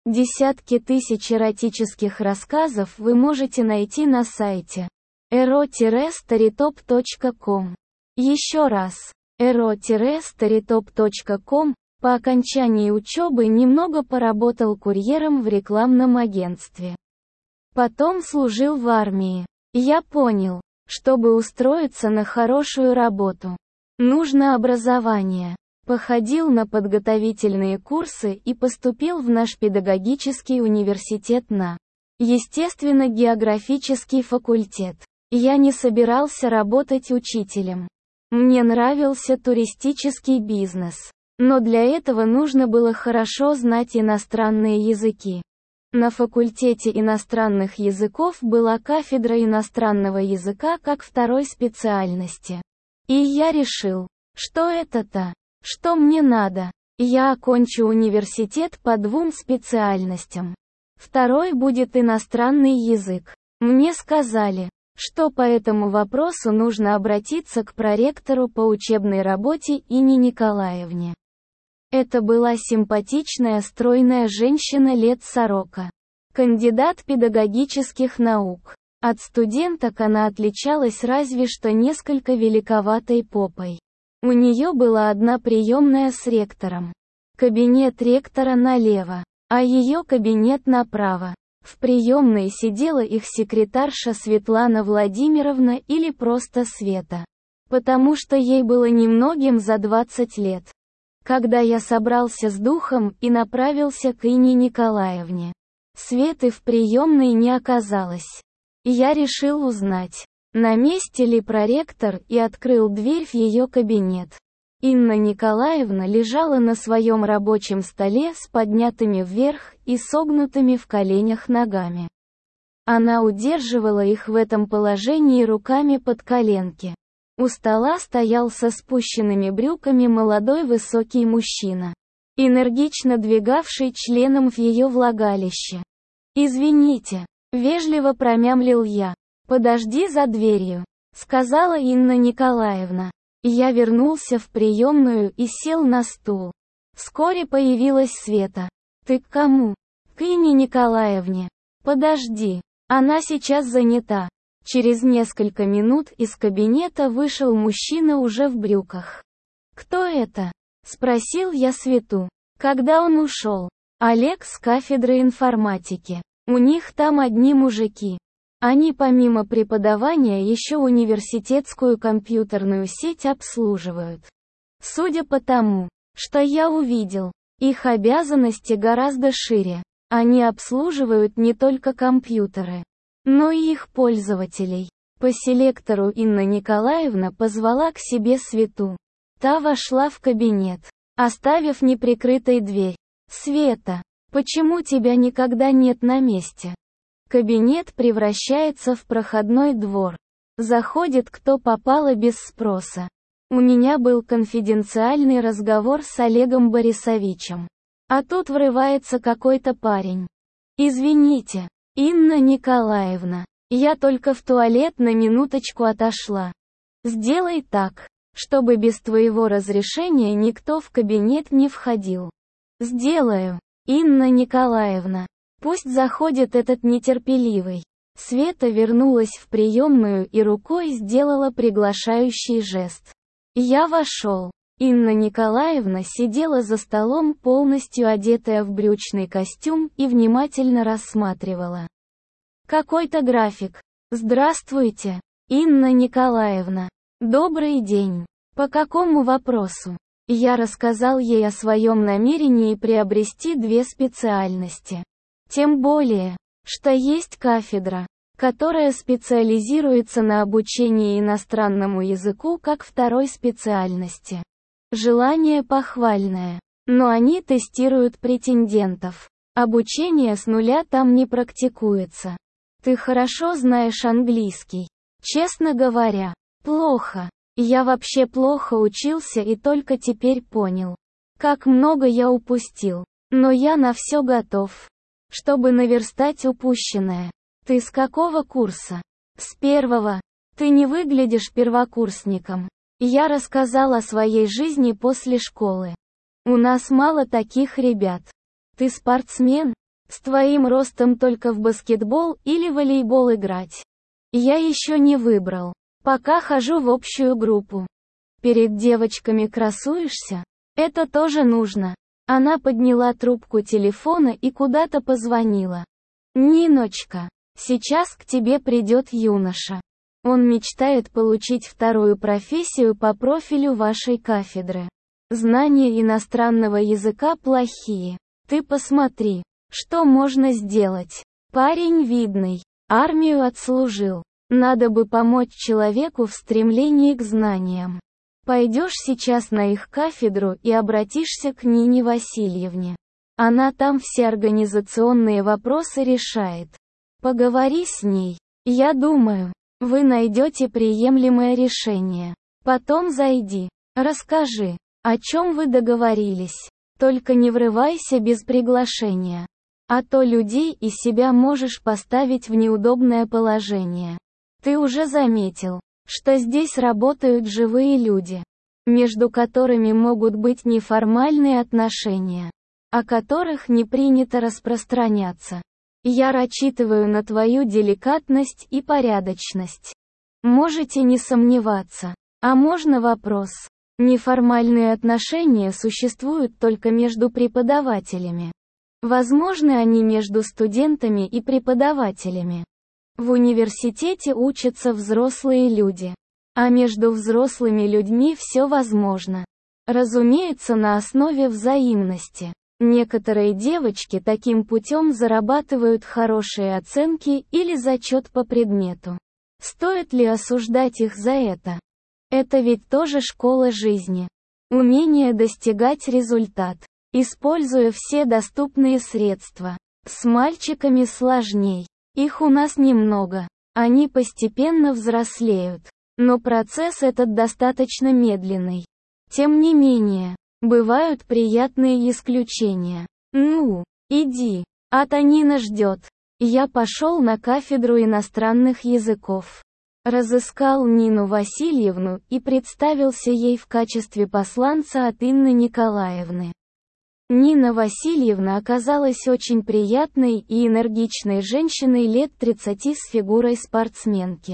Десятки тысяч эротических рассказов вы можете найти на сайте ero-storytop.com. Еще раз, ero-storytop.com. По окончании учебы немного поработал курьером в рекламном агентстве. Потом служил в армии. Я понял, чтобы устроиться на хорошую работу, нужно образование. Походил на подготовительные курсы и поступил в наш педагогический университет на естественно-географический факультет. Я не собирался работать учителем. Мне нравился туристический бизнес. Но для этого нужно было хорошо знать иностранные языки. На факультете иностранных языков была кафедра иностранного языка как второй специальности. И я решил, что это-то, что мне надо. Я окончу университет по 2 специальностям. Второй будет иностранный язык. Мне сказали, что по этому вопросу нужно обратиться к проректору по учебной работе Инне Николаевне. Это была симпатичная стройная женщина лет 40. Кандидат педагогических наук. От студенток она отличалась разве что несколько великоватой попой. У нее была одна приемная с ректором. Кабинет ректора налево, а ее кабинет направо. В приемной сидела их секретарша Светлана Владимировна или просто Света. Потому что ей было немногим за 20 лет. Когда я собрался с духом и направился к Инне Николаевне, Светы в приемной не оказалось. Я решил узнать, на месте ли проректор, и открыл дверь в ее кабинет. Инна Николаевна лежала на своем рабочем столе с поднятыми вверх и согнутыми в коленях ногами. Она удерживала их в этом положении руками под коленки. У стола стоял со спущенными брюками молодой высокий мужчина, энергично двигавший членом в ее влагалище. «Извините», — вежливо промямлил я. «Подожди за дверью», — сказала Инна Николаевна. Я вернулся в приемную и сел на стул. Вскоре появилась Света. «Ты к кому?» «К Инне Николаевне». «Подожди, она сейчас занята». Через несколько минут из кабинета вышел мужчина уже в брюках. «Кто это?» — спросил я Свету. Когда он ушел? «Олег с кафедры информатики. У них там одни мужики. Они помимо преподавания еще университетскую компьютерную сеть обслуживают. Судя по тому, что я увидел, их обязанности гораздо шире. Они обслуживают не только компьютеры, но и их пользователей». По селектору Инна Николаевна позвала к себе Свету. Та вошла в кабинет, оставив неприкрытой дверь. «Света, почему тебя никогда нет на месте?» Кабинет превращается в проходной двор. Заходит кто попало без спроса. У меня был конфиденциальный разговор с Олегом Борисовичем. А тут врывается какой-то парень. «Извините, Инна Николаевна, я только в туалет на минуточку отошла. Сделай так, чтобы без твоего разрешения никто в кабинет не входил». «Сделаю, Инна Николаевна. Пусть заходит этот нетерпеливый». Света вернулась в приемную и рукой сделала приглашающий жест. Я вошел. Инна Николаевна сидела за столом, полностью одетая в брючный костюм, и внимательно рассматривала какой-то график. «Здравствуйте, Инна Николаевна. Добрый день. По какому вопросу?» Я рассказал ей о своем намерении приобрести 2 специальности. Тем более, что есть кафедра, которая специализируется на обучении иностранному языку как второй специальности. Желание похвальное, но они тестируют претендентов. Обучение с нуля там не практикуется. Ты хорошо знаешь английский? Честно говоря, плохо. Я вообще плохо учился и только теперь понял, как много я упустил. Но я на все готов, чтобы наверстать упущенное. Ты с какого курса? С 1. Ты не выглядишь первокурсником. Я рассказал о своей жизни после школы. У нас мало таких ребят. Ты спортсмен? С твоим ростом только в баскетбол или волейбол играть. Я еще не выбрал. Пока хожу в общую группу. Перед девочками красуешься? Это тоже нужно. Она подняла трубку телефона и куда-то позвонила. Ниночка, сейчас к тебе придет юноша. Он мечтает получить вторую профессию по профилю вашей кафедры. Знания иностранного языка плохие. Ты посмотри, что можно сделать. Парень видный, армию отслужил. Надо бы помочь человеку в стремлении к знаниям. Пойдешь сейчас на их кафедру и обратишься к Нине Васильевне. Она там все организационные вопросы решает. Поговори с ней. Я думаю, вы найдете приемлемое решение. Потом зайди. Расскажи, о чем вы договорились. Только не врывайся без приглашения. А то людей и себя можешь поставить в неудобное положение. Ты уже заметил, что здесь работают живые люди, между которыми могут быть неформальные отношения, о которых не принято распространяться. Я рассчитываю на твою деликатность и порядочность. Можете не сомневаться. А можно вопрос? Неформальные отношения существуют только между преподавателями. Возможны они между студентами и преподавателями. В университете учатся взрослые люди. А между взрослыми людьми все возможно. Разумеется, на основе взаимности. Некоторые девочки таким путем зарабатывают хорошие оценки или зачет по предмету. Стоит ли осуждать их за это? Это ведь тоже школа жизни. Умение достигать результат, используя все доступные средства. С мальчиками сложней. Их у нас немного. Они постепенно взрослеют. Но процесс этот достаточно медленный. Тем не менее, бывают приятные исключения. Ну, иди. А Танина ждет. Я пошел на кафедру иностранных языков. Разыскал Нину Васильевну и представился ей в качестве посланца от Инны Николаевны. Нина Васильевна оказалась очень приятной и энергичной женщиной лет 30 с фигурой спортсменки.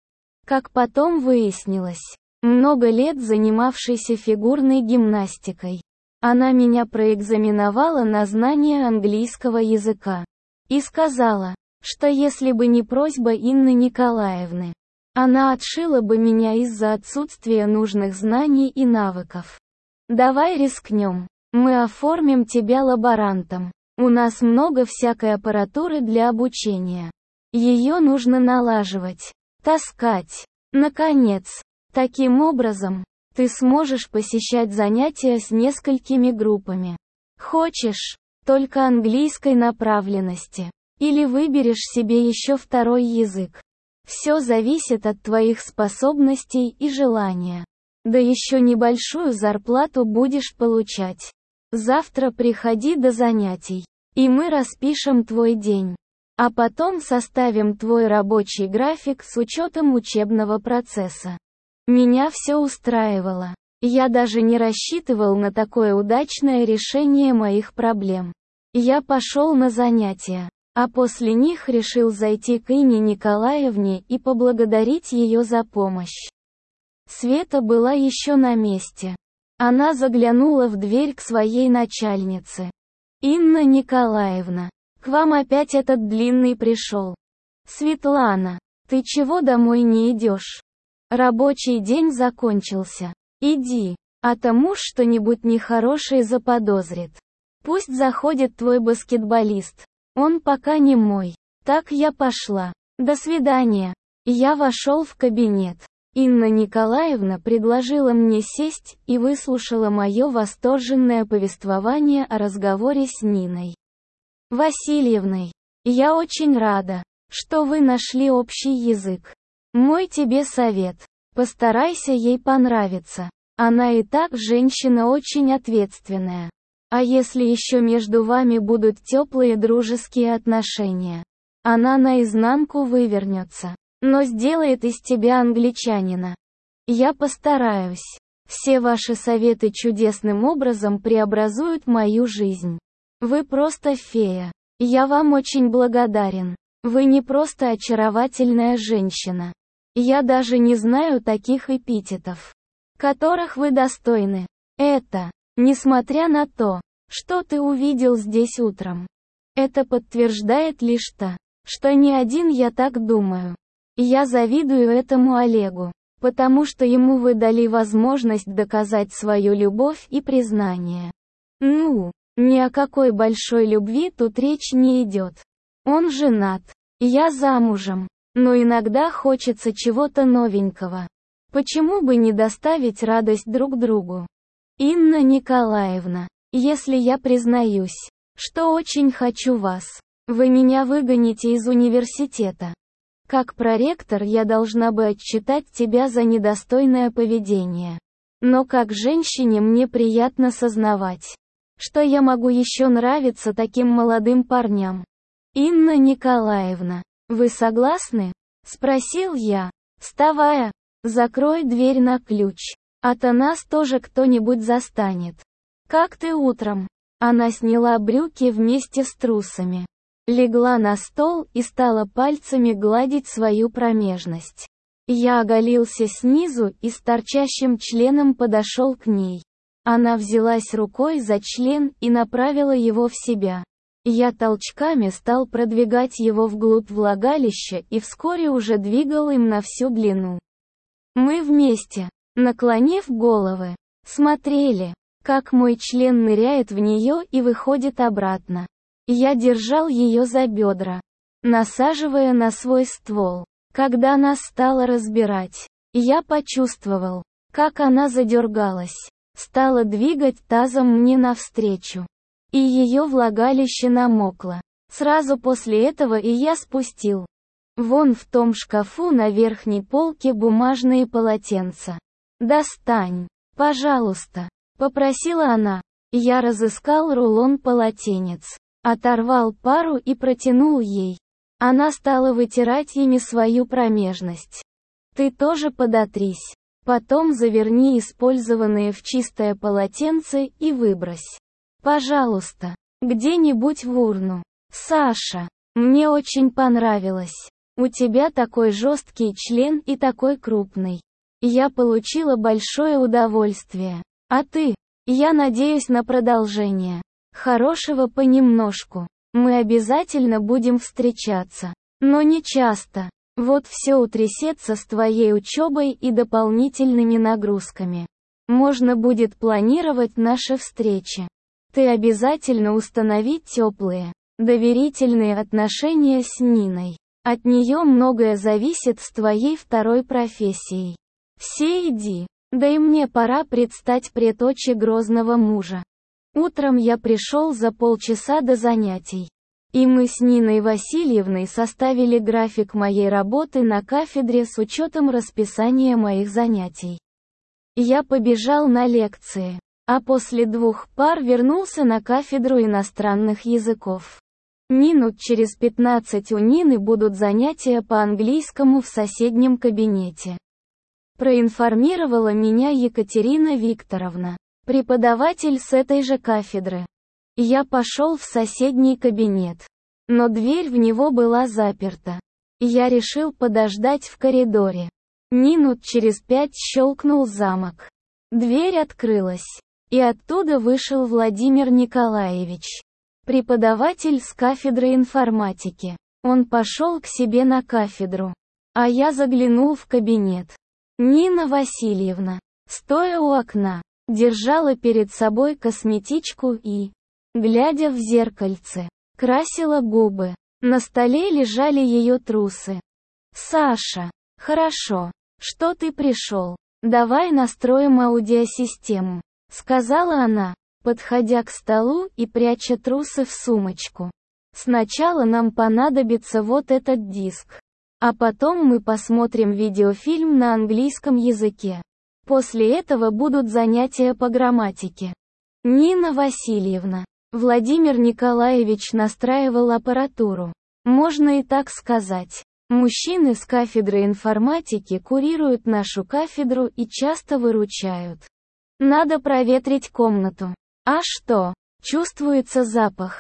Как потом выяснилось, много лет занимавшейся фигурной гимнастикой. Она меня проэкзаменовала на знание английского языка. И сказала, что если бы не просьба Инны Николаевны, она отшила бы меня из-за отсутствия нужных знаний и навыков. Давай рискнем. Мы оформим тебя лаборантом. У нас много всякой аппаратуры для обучения. Ее нужно налаживать, таскать. Наконец, таким образом, ты сможешь посещать занятия с несколькими группами. Хочешь только английской направленности? Или выберешь себе еще второй язык? Все зависит от твоих способностей и желания. Да еще небольшую зарплату будешь получать. Завтра приходи до занятий, и мы распишем твой день. А потом составим твой рабочий график с учетом учебного процесса. Меня все устраивало. Я даже не рассчитывал на такое удачное решение моих проблем. Я пошел на занятия, а после них решил зайти к Инне Николаевне и поблагодарить ее за помощь. Света была еще на месте. Она заглянула в дверь к своей начальнице. «Инна Николаевна, к вам опять этот длинный пришел. Светлана, ты чего домой не идешь? Рабочий день закончился. Иди, а то муж что-нибудь нехорошее заподозрит. Пусть заходит твой баскетболист. Он пока не мой. Так я пошла. До свидания». Я вошел в кабинет. Инна Николаевна предложила мне сесть и выслушала мое восторженное повествование о разговоре с Ниной Васильевной. «Я очень рада, что вы нашли общий язык. Мой тебе совет. Постарайся ей понравиться. Она и так женщина очень ответственная. А если еще между вами будут теплые дружеские отношения, она наизнанку вывернется. Но сделает из тебя англичанина. Я постараюсь. Все ваши советы чудесным образом преобразуют мою жизнь. Вы просто фея. Я вам очень благодарен. Вы не просто очаровательная женщина. Я даже не знаю таких эпитетов, которых вы достойны. Это, несмотря на то, что ты увидел здесь утром. Это подтверждает лишь то, что не один я так думаю. Я завидую этому Олегу, потому что ему вы дали возможность доказать свою любовь и признание. Ну, ни о какой большой любви тут речь не идет. Он женат. Я замужем. Но иногда хочется чего-то новенького. Почему бы не доставить радость друг другу? Инна Николаевна, если я признаюсь, что очень хочу вас, вы меня выгоните из университета. Как проректор я должна бы отчитать тебя за недостойное поведение. Но как женщине мне приятно сознавать, что я могу еще нравиться таким молодым парням. Инна Николаевна, вы согласны? Спросил я, вставая. Закрой дверь на ключ, а то нас тоже кто-нибудь застанет. Как ты утром? Она сняла брюки вместе с трусами, легла на стол и стала пальцами гладить свою промежность. Я оголился снизу и с торчащим членом подошел к ней. Она взялась рукой за член и направила его в себя. Я толчками стал продвигать его вглубь влагалища и вскоре уже двигал им на всю длину. Мы вместе, наклонив головы, смотрели, как мой член ныряет в нее и выходит обратно. Я держал ее за бедра, насаживая на свой ствол. Когда нас стало разбирать, я почувствовал, как она задергалась, стала двигать тазом мне навстречу. И ее влагалище намокло. Сразу после этого и я спустил. Вон в том шкафу на верхней полке бумажные полотенца. «Достань, пожалуйста», — попросила она. Я разыскал рулон полотенец, оторвал пару и протянул ей. Она стала вытирать ими свою промежность. «Ты тоже подотрись. Потом заверни использованные в чистое полотенце и выбрось. Пожалуйста, где-нибудь в урну. Саша, мне очень понравилось. У тебя такой жесткий член и такой крупный. Я получила большое удовольствие. А ты? Я надеюсь на продолжение. Хорошего понемножку. Мы обязательно будем встречаться. Но не часто. Вот все утрясется с твоей учебой и дополнительными нагрузками. Можно будет планировать наши встречи. Ты обязательно установи теплые, доверительные отношения с Ниной. От нее многое зависит с твоей второй профессией. Все иди. Да и мне пора предстать пред очи грозного мужа. Утром я пришел за полчаса до занятий. И мы с Ниной Васильевной составили график моей работы на кафедре с учетом расписания моих занятий. Я побежал на лекции, а после 2 пар вернулся на кафедру иностранных языков. Минут через 15 у Нины будут занятия по английскому в соседнем кабинете. Проинформировала меня Екатерина Викторовна, преподаватель с этой же кафедры. Я пошел в соседний кабинет, но дверь в него была заперта. Я решил подождать в коридоре. Минут через 5 щелкнул замок. Дверь открылась, и оттуда вышел Владимир Николаевич, преподаватель с кафедры информатики. Он пошел к себе на кафедру, а я заглянул в кабинет. Нина Васильевна, стоя у окна, держала перед собой косметичку и, глядя в зеркальце, красила губы. На столе лежали ее трусы. «Саша, хорошо, что ты пришел. Давай настроим аудиосистему», — сказала она, подходя к столу и пряча трусы в сумочку. «Сначала нам понадобится вот этот диск. А потом мы посмотрим видеофильм на английском языке. После этого будут занятия по грамматике». Нина Васильевна. Владимир Николаевич настраивал аппаратуру. Можно и так сказать. Мужчины с кафедры информатики курируют нашу кафедру и часто выручают. Надо проветрить комнату. А что? Чувствуется запах.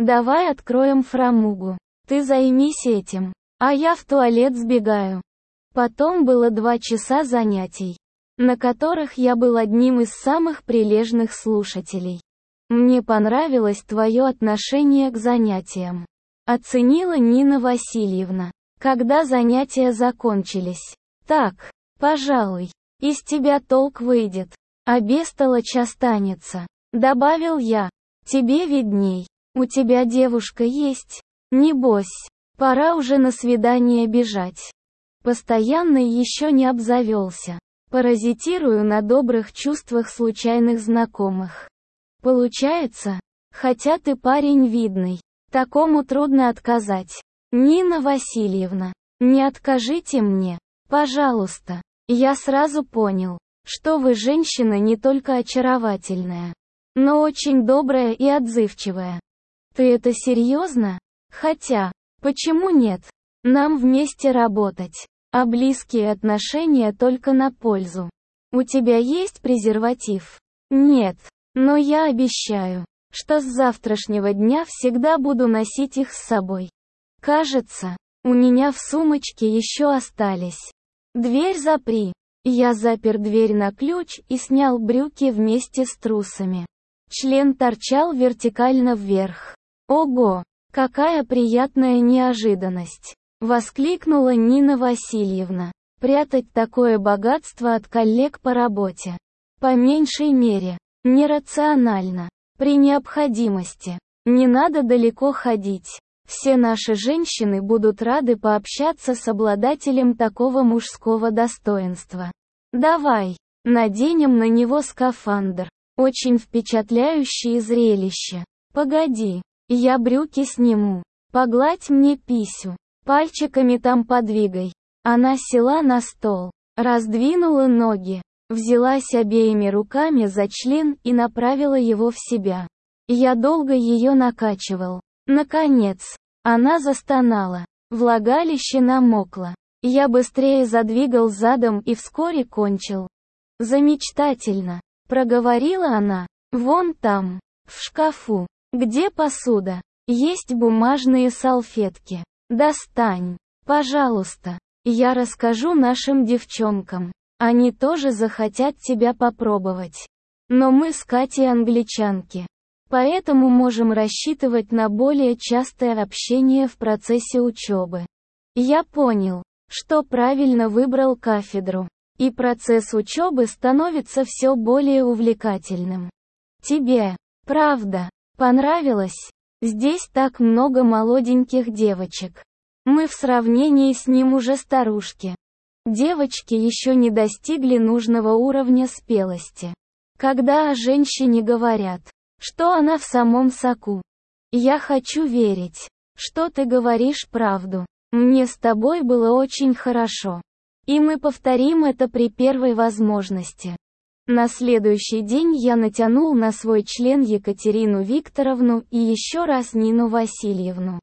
Давай откроем фрамугу. Ты займись этим, а я в туалет сбегаю. Потом было 2 часа занятий, на которых я был одним из самых прилежных слушателей. Мне понравилось твое отношение к занятиям. Оценила Нина Васильевна, когда занятия закончились. Так, пожалуй, из тебя толк выйдет, а бестолочь останется, добавил я. Тебе видней. У тебя девушка есть? Небось, пора уже на свидание бежать. Постоянный еще не обзавелся. Паразитирую на добрых чувствах случайных знакомых. Получается, хотя ты парень видный, такому трудно отказать. Нина Васильевна, не откажите мне, пожалуйста. Я сразу понял, что вы женщина не только очаровательная, но очень добрая и отзывчивая. Ты это серьезно? Хотя, почему нет? Нам вместе работать, а близкие отношения только на пользу. У тебя есть презерватив? Нет, но я обещаю, что с завтрашнего дня всегда буду носить их с собой. Кажется, у меня в сумочке еще остались. Дверь запри. Я запер дверь на ключ и снял брюки вместе с трусами. Член торчал вертикально вверх. Ого, какая приятная неожиданность! Воскликнула Нина Васильевна. Прятать такое богатство от коллег по работе. По меньшей мере, нерационально. При необходимости. Не надо далеко ходить. Все наши женщины будут рады пообщаться с обладателем такого мужского достоинства. Давай, наденем на него скафандр. Очень впечатляющее зрелище. Погоди, я брюки сниму. Погладь мне писю. Пальчиками там подвигай. Она села на стол, раздвинула ноги, взялась обеими руками за член и направила его в себя. Я долго ее накачивал. Наконец, она застонала. Влагалище намокло. Я быстрее задвигал задом и вскоре кончил. Замечательно, проговорила она. Вон там, в шкафу. Где посуда? Есть бумажные салфетки. Достань, пожалуйста. Я расскажу нашим девчонкам. Они тоже захотят тебя попробовать. Но мы с Катей англичанки. Поэтому можем рассчитывать на более частое общение в процессе учебы. Я понял, что правильно выбрал кафедру. И процесс учебы становится все более увлекательным. Тебе, правда, понравилось? Здесь так много молоденьких девочек. Мы в сравнении с ним уже старушки. Девочки еще не достигли нужного уровня спелости. Когда о женщине говорят, что она в самом соку. Я хочу верить, что ты говоришь правду. Мне с тобой было очень хорошо. И мы повторим это при первой возможности. На следующий день я натянул на свой член Екатерину Викторовну и еще раз Нину Васильевну.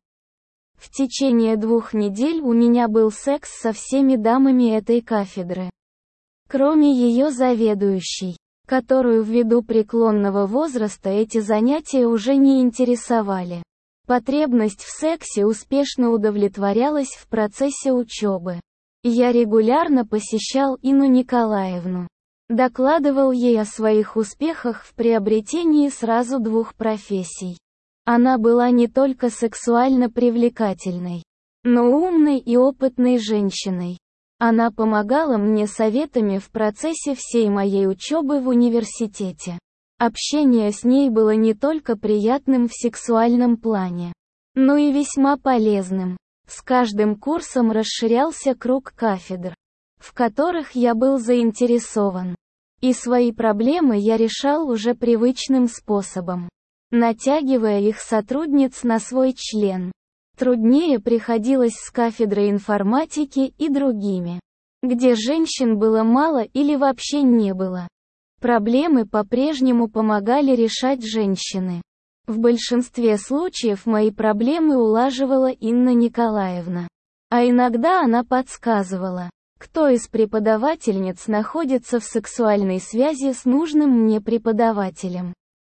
В течение 2 недель у меня был секс со всеми дамами этой кафедры. Кроме ее заведующей, которую ввиду преклонного возраста эти занятия уже не интересовали. Потребность в сексе успешно удовлетворялась в процессе учебы. Я регулярно посещал Инну Николаевну. Докладывал ей о своих успехах в приобретении сразу 2 профессий. Она была не только сексуально привлекательной, но умной и опытной женщиной. Она помогала мне советами в процессе всей моей учебы в университете. Общение с ней было не только приятным в сексуальном плане, но и весьма полезным. С каждым курсом расширялся круг кафедр, в которых я был заинтересован. И свои проблемы я решал уже привычным способом, натягивая их сотрудниц на свой член. Труднее приходилось с кафедрой информатики и другими, где женщин было мало или вообще не было. Проблемы по-прежнему помогали решать женщины. В большинстве случаев мои проблемы улаживала Инна Николаевна. А иногда она подсказывала, кто из преподавательниц находится в сексуальной связи с нужным мне преподавателем.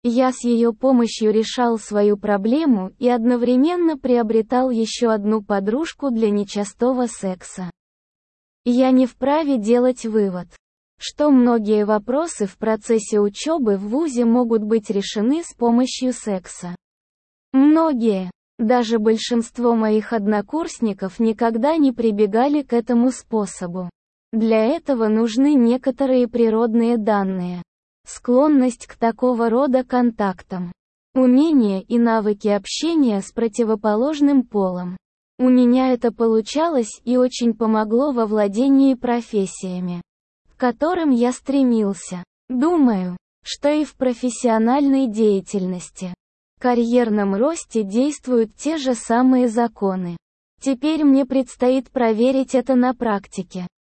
Я с ее помощью решал свою проблему и одновременно приобретал еще одну подружку для нечастого секса. Я не вправе делать вывод, что многие вопросы в процессе учебы в вузе могут быть решены с помощью секса. Многие, даже большинство моих однокурсников никогда не прибегали к этому способу. Для этого нужны некоторые природные данные. Склонность к такого рода контактам. Умения и навыки общения с противоположным полом. У меня это получалось и очень помогло во владении профессиями, к которым я стремился. Думаю, что и в профессиональной деятельности, карьерном росте действуют те же самые законы. Теперь мне предстоит проверить это на практике.